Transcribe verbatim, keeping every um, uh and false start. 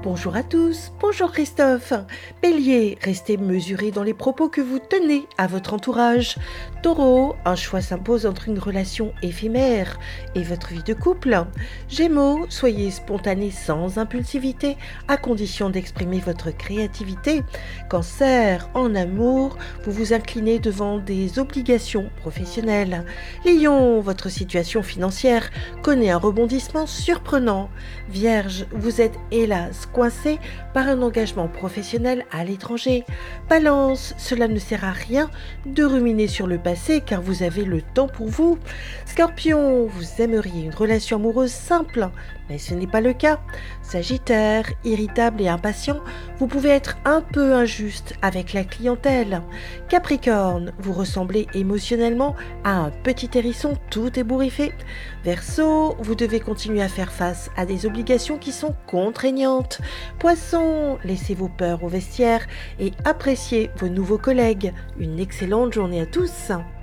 Bonjour à tous, bonjour Christophe. Bélier, restez mesuré dans les propos que vous tenez à votre entourage. Taureau, un choix s'impose entre une relation éphémère et votre vie de couple. Gémeaux, soyez spontané sans impulsivité, à condition d'exprimer votre créativité. Cancer, en amour, vous vous inclinez devant des obligations professionnelles. Lion, votre situation financière connaît un rebondissement surprenant. Vierge, vous êtes hélas coincé par un engagement professionnel à l'étranger. Balance, cela ne sert à rien de ruminer sur le passé car vous avez le temps pour vous. Scorpion, vous aimeriez une relation amoureuse simple, mais ce n'est pas le cas. Sagittaire, irritable et impatient, vous pouvez être un peu injuste avec la clientèle. Capricorne, vous ressemblez émotionnellement à un petit hérisson tout ébouriffé. Verseau, vous devez continuer à faire face à des obligations qui sont contraignantes. Poisson, laissez vos peurs au vestiaire et appréciez vos nouveaux collègues. Une excellente journée à tous.